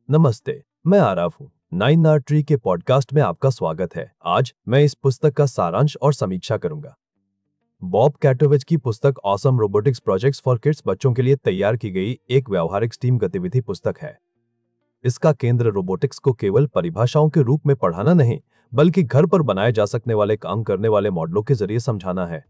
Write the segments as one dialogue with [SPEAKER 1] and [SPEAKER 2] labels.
[SPEAKER 1] नमस्ते, मैं आरव हूँ। नाइन आर ट्री के पॉडकास्ट में आपका स्वागत है। आज मैं इस पुस्तक का सारांश और समीक्षा करूंगा। बॉब कैटोविच की पुस्तक awesome robotics projects for kids बच्चों के लिए तैयार की गई एक व्यावहारिक स्टीम गतिविधि पुस्तक है। इसका केंद्र रोबोटिक्स को केवल परिभाषाओं के रूप में पढ़ाना नहीं, बल्कि घर पर बनाए जा सकने वाले काम करने वाले मॉडलों के जरिए समझाना है।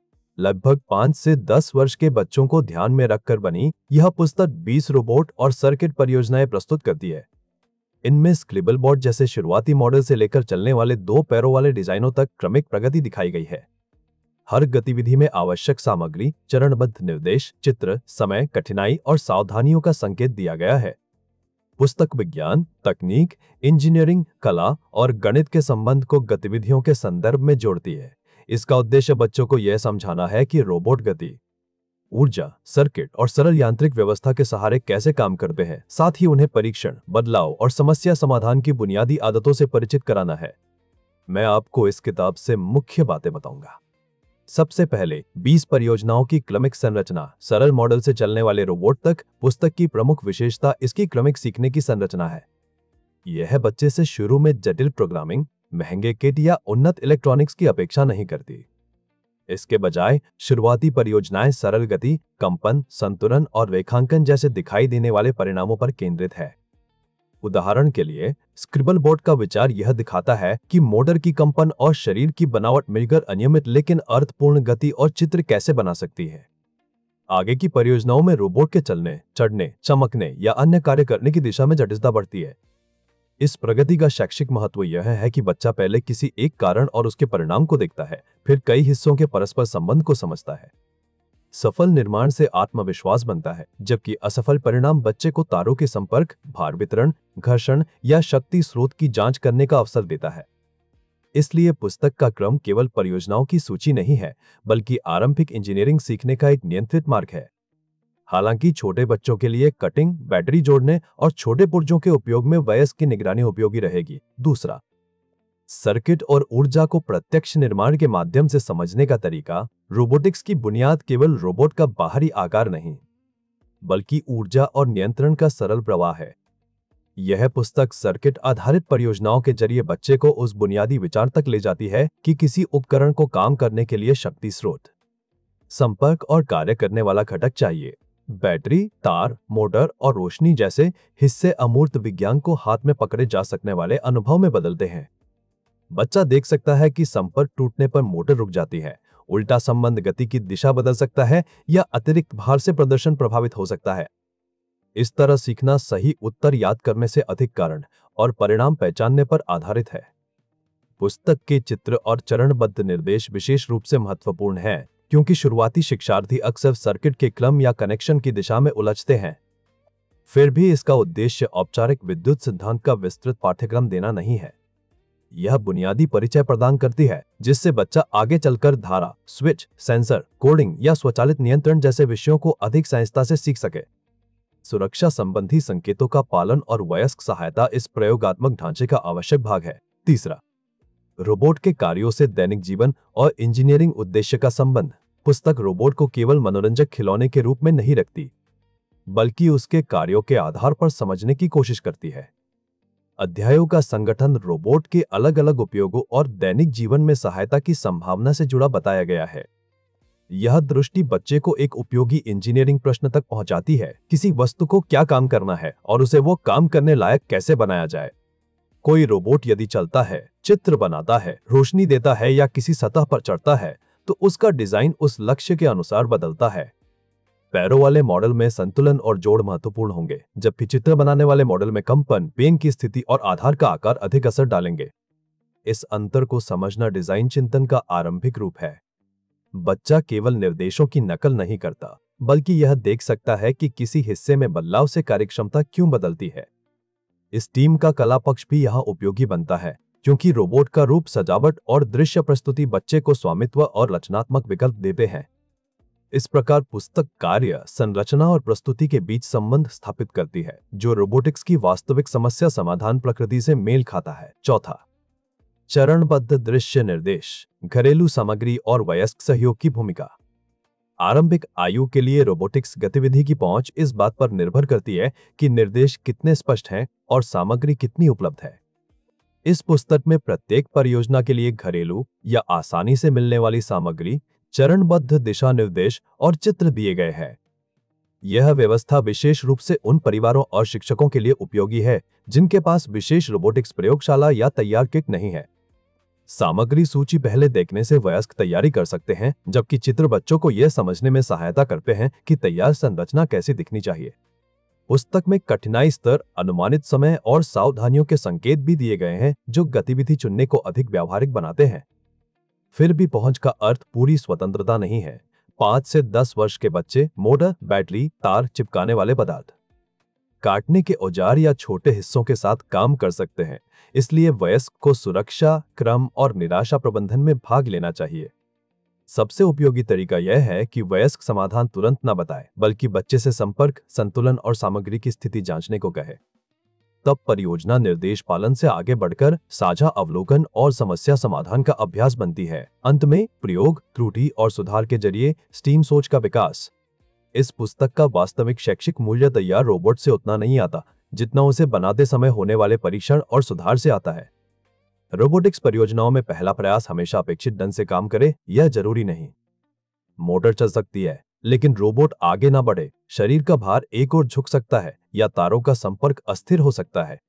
[SPEAKER 1] लगभग 5 से 10 वर्ष के बच्चों को ध्यान में रखकर बनी यह पुस्तक 20 रोबोट और सर्किट परियोजनाएं प्रस्तुत करती है। इनमें स्क्रिबल बोर्ड जैसे शुरुआती मॉडल से लेकर चलने वाले 2 पैरों वाले डिजाइनों तक क्रमिक प्रगति दिखाई गई है। हर गतिविधि में आवश्यक सामग्री, चरणबद्ध निर्देश, चित्र, समय, कठिनाई और सावधानियों का संकेत दिया गया है। पुस्तक विज्ञान, तकनीक, इंजीनियरिंग, कला और गणित के संबंध को गतिविधियों के संदर्भ में जोड़ती है। इसका उद्देश्य बच्चों को यह समझाना है कि रोबोट गति, ऊर्जा, सर्किट और सरल यांत्रिक व्यवस्था के सहारे कैसे काम करते हैं। साथ ही उन्हें परीक्षण, बदलाव और समस्या समाधान की बुनियादी आदतों से परिचित कराना है। मैं आपको इस किताब से मुख्य बातें बताऊंगा। सबसे पहले 20 परियोजनाओं की क्रमिक संरचना। सरल मॉडल से चलने वाले रोबोट तक पुस्तक की प्रमुख विशेषता इसकी क्रमिक सीखने की संरचना है। यह बच्चे से शुरू में जटिल प्रोग्रामिंग, महंगे किट या उन्नत इलेक्ट्रॉनिक्स की अपेक्षा नहीं करती। इसके बजाय शुरुआती परियोजनाएं सरल गति, कंपन, संतुलन और रेखांकन जैसे दिखाई देने वाले परिणामों पर केंद्रित है। उदाहरण के लिए, स्क्रिबल बोर्ड का विचार यह दिखाता है कि मोटर की कंपन और शरीर की बनावट मिलकर अनियमित लेकिन अर्थपूर्ण गति और चित्र कैसे बना सकती है। आगे की परियोजनाओं में रोबोट के चलने, चढ़ने, चमकने या अन्य कार्य करने की दिशा में जटिलता बढ़ती है। इस प्रगति का शैक्षिक महत्व यह है कि बच्चा पहले किसी एक कारण और उसके परिणाम को देखता है, फिर कई हिस्सों के परस्पर संबंध को समझता है। सफल निर्माण से आत्मविश्वास बनता है, जबकि असफल परिणाम बच्चे को तारों के संपर्क, भार वितरण, घर्षण या शक्ति स्रोत की जांच करने का अवसर देता है। इसलिए पुस्तक का क्रम केवल परियोजनाओं की सूची नहीं है, बल्कि आरंभिक इंजीनियरिंग सीखने का एक नियंत्रित मार्ग है। हालांकि छोटे बच्चों के लिए कटिंग, बैटरी जोड़ने और छोटे पुर्जों के उपयोग में वयस्क की निगरानी उपयोगी रहेगी। दूसरा, सर्किट और ऊर्जा को प्रत्यक्ष निर्माण के माध्यम से समझने का तरीका। रोबोटिक्स की बुनियाद केवल रोबोट का बाहरी आकार नहीं, बल्कि ऊर्जा और नियंत्रण का सरल प्रवाह है। यह पुस्तक सर्किट आधारित परियोजनाओं के जरिए बच्चे को उस बुनियादी विचार तक ले जाती है कि किसी उपकरण को काम करने के लिए शक्ति स्रोत, संपर्क और कार्य करने वाला घटक चाहिए। बैटरी, तार, मोटर और रोशनी जैसे हिस्से अमूर्त विज्ञान को हाथ में पकड़े जा सकने वाले अनुभव में बदलते हैं। बच्चा देख सकता है कि संपर्क टूटने पर मोटर रुक जाती है, उल्टा संबंध गति की दिशा बदल सकता है या अतिरिक्त भार से प्रदर्शन प्रभावित हो सकता है। इस तरह सीखना सही उत्तर याद करने से अधिक कारण और परिणाम पहचानने पर आधारित है। पुस्तक के चित्र और चरणबद्ध निर्देश विशेष रूप से महत्वपूर्ण हैं, क्योंकि शुरुआती शिक्षार्थी अक्सर सर्किट के क्रम या कनेक्शन की दिशा में उलझते हैं। फिर भी इसका उद्देश्य औपचारिक विद्युत सिद्धांत का विस्तृत पाठ्यक्रम देना नहीं है। यह बुनियादी परिचय प्रदान करती है, जिससे बच्चा आगे चलकर धारा, स्विच, सेंसर, कोडिंग या स्वचालित नियंत्रण जैसे विषयों को अधिक सहजता से सीख सके। सुरक्षा संबंधी संकेतों का पालन और वयस्क सहायता इस प्रयोगात्मक ढांचे का आवश्यक भाग है। तीसरा, रोबोट के कार्यों से दैनिक जीवन और इंजीनियरिंग उद्देश्य का संबंध। पुस्तक रोबोट को केवल मनोरंजक खिलौने के रूप में नहीं रखती, बल्कि उसके कार्यों के आधार पर समझने की कोशिश करती है। अध्यायों का संगठन रोबोट के अलग अलग उपयोगों और दैनिक जीवन में सहायता की संभावना से जुड़ा बताया गया है। यह दृष्टि बच्चे को एक उपयोगी इंजीनियरिंग प्रश्न तक पहुंचाती है, किसी वस्तु को क्या काम करना है और उसे वो काम करने लायक कैसे बनाया जाए। कोई रोबोट यदि चलता है, चित्र बनाता है, रोशनी देता है या किसी सतह पर चढ़ता है, तो उसका डिजाइन उस लक्ष्य के अनुसार बदलता है। पैरों वाले मॉडल में संतुलन और जोड़ महत्वपूर्ण होंगे, जबकि चित्र बनाने वाले मॉडल में कंपन, पेन की स्थिति और आधार का आकार अधिक असर डालेंगे। इस अंतर को समझना डिजाइन चिंतन का आरंभिक रूप है। बच्चा केवल निर्देशों की नकल नहीं करता, बल्कि यह देख सकता है कि किसी हिस्से में बदलाव से कार्यक्षमता क्यों बदलती है। इस टीम का कला पक्ष भी यहाँ उपयोगी बनता है, क्योंकि रोबोट का रूप, सजावट और दृश्य प्रस्तुति बच्चे को स्वामित्व और रचनात्मक विकल्प देते हैं। इस प्रकार पुस्तक कार्य, संरचना और प्रस्तुति के बीच संबंध स्थापित करती है, जो रोबोटिक्स की वास्तविक समस्या समाधान प्रकृति से मेल खाता है। चौथा, चरणबद्ध दृश्य निर्देश, घरेलू सामग्री और वयस्क सहयोग की भूमिका। आरंभिक आयु के लिए रोबोटिक्स गतिविधि की पहुंच इस बात पर निर्भर करती है कि निर्देश कितने स्पष्ट हैं और सामग्री कितनी उपलब्ध है। इस पुस्तक में प्रत्येक परियोजना के लिए घरेलू या आसानी से मिलने वाली सामग्री, चरणबद्ध दिशा निर्देश और चित्र दिए गए हैं। यह व्यवस्था विशेष रूप से उन परिवारों और शिक्षकों के लिए उपयोगी है जिनके पास विशेष रोबोटिक्स प्रयोगशाला या तैयार किट नहीं है। सामग्री सूची पहले देखने से वयस्क तैयारी कर सकते हैं, जबकि चित्र बच्चों को यह समझने में सहायता करते हैं कि तैयार संरचना कैसी दिखनी चाहिए। पुस्तक में कठिनाई स्तर, अनुमानित समय और सावधानियों के संकेत भी दिए गए हैं जो गतिविधि चुनने को अधिक व्यावहारिक बनाते हैं। फिर भी पहुंच का अर्थ पूरी स्वतंत्रता नहीं है। 5 से 10 वर्ष के बच्चे मोटर, बैटरी, तार, चिपकाने वाले पदार्थ, काटने के औजार या छोटे हिस्सों के साथ काम कर सकते हैं। इसलिए वयस्क को सुरक्षा, क्रम और निराशा प्रबंधन में भाग लेना चाहिए। सबसे उपयोगी तरीका यह है कि वयस्क समाधान तुरंत न बताए, बल्कि बच्चे से संपर्क, संतुलन और सामग्री की स्थिति जांचने को कहे। तब परियोजना निर्देश पालन से आगे बढ़कर साझा अवलोकन और समस्या समाधान का अभ्यास बनती है। अंत में प्रयोग, त्रुटि और सुधार के जरिए स्टीम सोच का विकास। इस पुस्तक का वास्तविक शैक्षिक मूल्य तैयार रोबोट से उतना नहीं आता जितना उसे बनाते समय होने वाले परीक्षण और सुधार से आता है। रोबोटिक्स परियोजनाओं में पहला प्रयास हमेशा अपेक्षित ढंग से काम करे, यह जरूरी नहीं। मोटर चल सकती है, लेकिन रोबोट आगे ना बढ़े। शरीर का भार एक ओर झुक सकता है या तारों का संपर्क अस्थिर हो सकता है।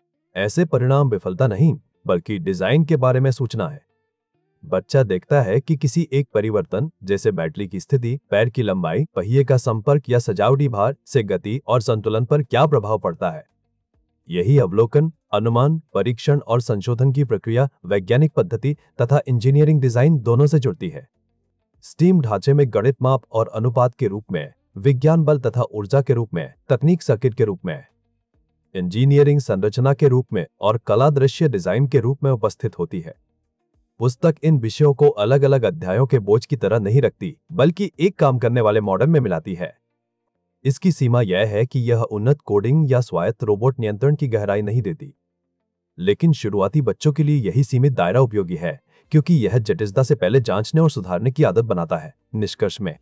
[SPEAKER 1] ऐसे परिणाम विफलता नहीं, बल्कि डिजाइन के बारे में सूचना है। बच्चा देखता है कि किसी एक परिवर्तन, जैसे बैटरी की स्थिति, पैर की लंबाई, पहिए का संपर्क या सजावटी भार से गति और संतुलन पर क्या प्रभाव पड़ता है। यही अवलोकन, अनुमान, परीक्षण और संशोधन की प्रक्रिया वैज्ञानिक पद्धति तथा इंजीनियरिंग डिजाइन दोनों से जुड़ती है। स्टीम ढांचे में गणित माप और अनुपात के रूप में, विज्ञान बल तथा ऊर्जा के रूप में, तकनीक सर्किट के रूप में, इंजीनियरिंग संरचना के रूप में और कला दृश्य डिजाइन के रूप में उपस्थित होती है। पुस्तक इन विषयों को अलग अलग अध्यायों के बोझ की तरह नहीं रखती, बल्कि एक काम करने वाले मॉडल में मिलाती है। इसकी सीमा यह है कि यह उन्नत कोडिंग या स्वायत्त रोबोट नियंत्रण की गहराई नहीं देती, लेकिन शुरुआती बच्चों के लिए यही सीमित दायरा उपयोगी है, क्योंकि यह जटिलता से पहले जांचने और सुधारने की आदत बनाता है। निष्कर्ष में,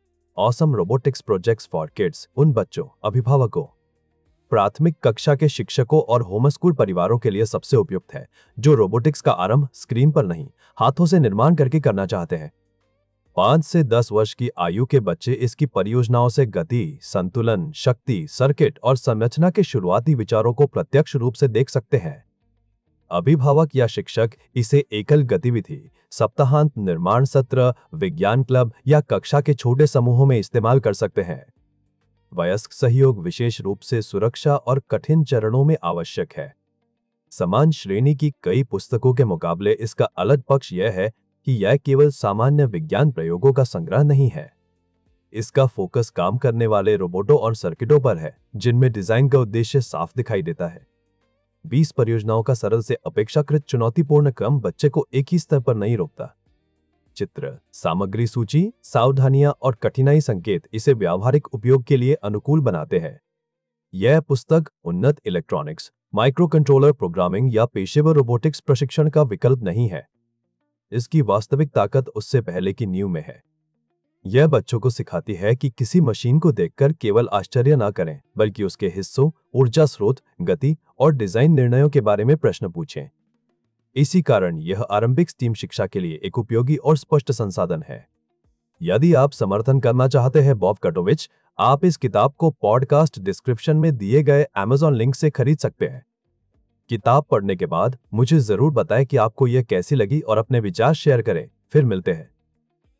[SPEAKER 1] awesome robotics projects for kids उन बच्चों, अभिभावकों, प्राथमिक कक्षा के शिक्षकों और होम स्कूल परिवारों के लिए सबसे उपयुक्त है जो रोबोटिक्स का आरंभ स्क्रीन पर नहीं, हाथों से निर्माण करके करना चाहते हैं। 5 से 10 वर्ष की आयु के बच्चे इसकी परियोजनाओं से गति, संतुलन, शक्ति, सर्किट और संरचना के शुरुआती विचारों को प्रत्यक्ष रूप से देख सकते हैं। अभिभावक या शिक्षक इसे एकल गतिविधि, सप्ताहांत निर्माण सत्र, विज्ञान क्लब या कक्षा के छोटे समूहों में इस्तेमाल कर सकते हैं। वयस्क सहयोग विशेष रूप से सुरक्षा और कठिन चरणों में आवश्यक है। समान श्रेणी की कई पुस्तकों के मुकाबले इसका अलग पक्ष यह है कि यह केवल सामान्य विज्ञान प्रयोगों का संग्रह नहीं है। इसका फोकस काम करने वाले रोबोटों और सर्किटों पर है, जिनमें डिजाइन का उद्देश्य साफ दिखाई देता है। 20 परियोजनाओं का सरल से अपेक्षाकृत चुनौतीपूर्ण क्रम बच्चे को एक ही स्तर पर नहीं रोकता। चित्र, सामग्री सूची, सावधानियां और कठिनाई संकेत इसे व्यावहारिक उपयोग के लिए अनुकूल बनाते हैं। यह पुस्तक उन्नत इलेक्ट्रॉनिक्स, माइक्रो कंट्रोलर प्रोग्रामिंग या पेशेवर रोबोटिक्स प्रशिक्षण का विकल्प नहीं है। इसकी वास्तविक ताकत उससे पहले की नींव में है। यह बच्चों को सिखाती है कि किसी मशीन को देखकर केवल आश्चर्य न करें, बल्कि उसके हिस्सों, ऊर्जा स्रोत, गति और डिजाइन निर्णयों के बारे में प्रश्न पूछें। इसी कारण यह आरंभिक स्टीम शिक्षा के लिए एक उपयोगी और स्पष्ट संसाधन है। यदि आप समर्थन करना चाहते हैं बॉब कटोविच, आप इस किताब को पॉडकास्ट डिस्क्रिप्शन में दिए गए Amazon लिंक से खरीद सकते हैं। किताब पढ़ने के बाद मुझे जरूर बताएं कि आपको यह कैसी लगी और अपने विचार शेयर करें। फिर मिलते हैं।